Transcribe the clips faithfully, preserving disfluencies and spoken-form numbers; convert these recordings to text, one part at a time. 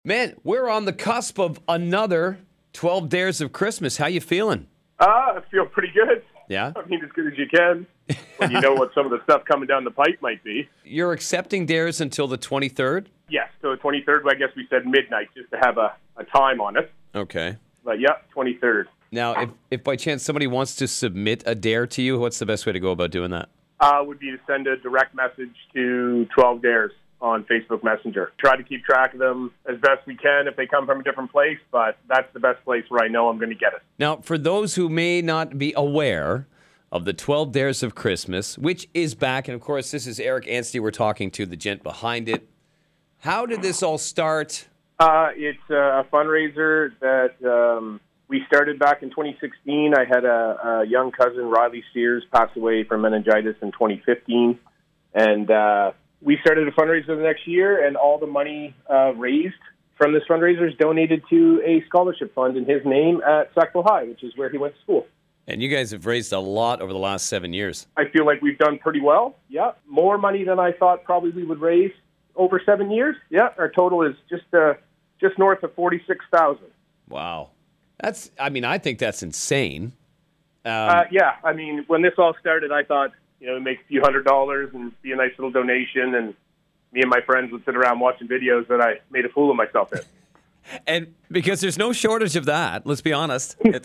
Man, we're on the cusp of another twelve Dares of Christmas. How you feeling? Uh, I feel pretty good. Yeah? I mean, as good as you can when you know what some of the stuff coming down the pipe might be. You're accepting dares until the twenty-third? Yes, so the twenty-third, I guess we said midnight just to have a, a time on it. Okay. But yeah, twenty-third. Now, if, if by chance somebody wants to submit a dare to you, what's the best way to go about doing that? Uh, would be to send a direct message to twelve Dares on Facebook Messenger. Try to keep track of them as best we can if they come from a different place, but that's the best place where I know I'm going to get it. Now, for those who may not be aware of the twelve Dares of Christmas, which is back, and of course, this is Eric Anstey we're talking to, the gent behind it. How did this all start? Uh, it's a fundraiser that um, we started back in twenty sixteen. I had a, a young cousin, Riley Sears, pass away from meningitis in twenty fifteen, and uh, we started a fundraiser the next year, and all the money uh, raised from this fundraiser is donated to a scholarship fund in his name at Sackville High, which is where he went to school. And you guys have raised a lot over the last seven years. I feel like we've done pretty well. Yeah, more money than I thought probably we would raise over seven years. Yeah, our total is just uh, just north of forty-six thousand. Wow. That's, I mean, I think that's insane. Um, uh, yeah, I mean, when this all started, I thought, you know, make a few hundred dollars and be a nice little donation, and me and my friends would sit around watching videos that I made a fool of myself in. And because there's no shortage of that, let's be honest. It's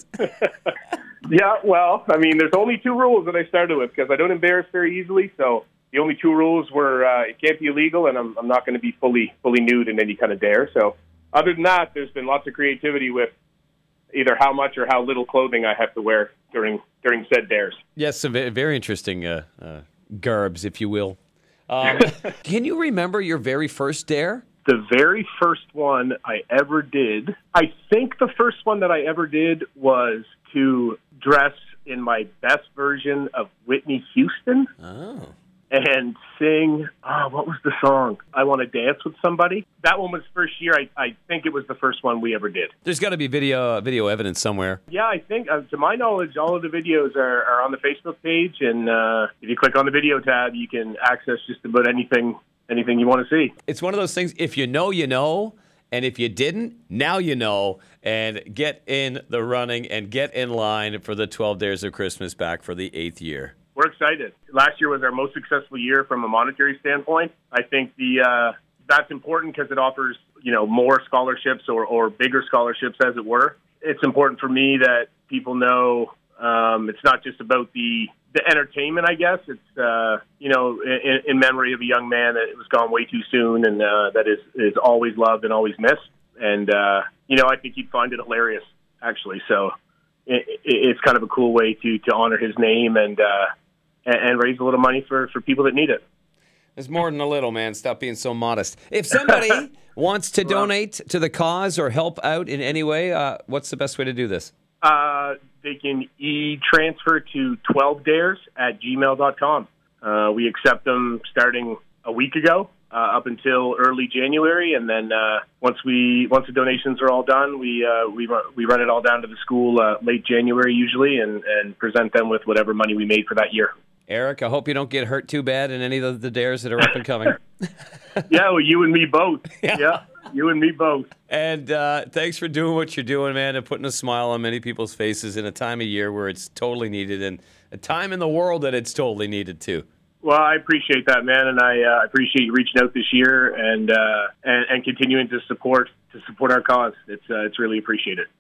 Yeah, well, I mean, there's only two rules that I started with because I don't embarrass very easily. So the only two rules were uh, it can't be illegal, and I'm, I'm not going to be fully fully nude in any kind of dare. So other than that, there's been lots of creativity with either how much or how little clothing I have to wear during during said dares. Yes, some ve- very interesting uh, uh, garbs, if you will. Um, can you remember your very first dare? The very first one I ever did, I think the first one that I ever did was to dress in my best version of Whitney Houston. Oh. And sing, oh, what was the song? I Want to Dance with Somebody. That one was first year. I, I think it was the first one we ever did. There's got to be video video evidence somewhere. Yeah, I think, uh, to my knowledge, all of the videos are, are on the Facebook page. And uh, if you click on the video tab, you can access just about anything anything you want to see. It's one of those things, if you know, you know. And if you didn't, now you know. And get in the running and get in line for the twelve Dares of Christmas back for the eighth year. We're excited. Last year was our most successful year from a monetary standpoint. I think the uh, that's important because it offers, you know, more scholarships or, or bigger scholarships, as it were. It's important for me that people know um, it's not just about the the entertainment, I guess. It's, uh, you know, in, in memory of a young man that was gone way too soon and uh, that is, is always loved and always missed. And, uh, you know, I think he'd find it hilarious, actually. So it, it, it's kind of a cool way to, to honor his name and, uh, and raise a little money for, for people that need it. There's more than a little, man. Stop being so modest. If somebody wants to donate to the cause or help out in any way, uh, what's the best way to do this? Uh, they can e-transfer to twelve dares at gmail dot com. Uh, we accept them starting a week ago uh, up until early January, and then uh, once we once the donations are all done, we uh, we run, we run it all down to the school uh, late January usually, and, and present them with whatever money we made for that year. Eric, I hope you don't get hurt too bad in any of the dares that are up and coming. Yeah, well, you and me both. Yeah. Yeah, you and me both. And uh, thanks for doing what you're doing, man, and putting a smile on many people's faces in a time of year where it's totally needed and a time in the world that it's totally needed too. Well, I appreciate that, man, and I uh, appreciate you reaching out this year and, uh, and and continuing to support to support our cause. It's uh, it's really appreciated.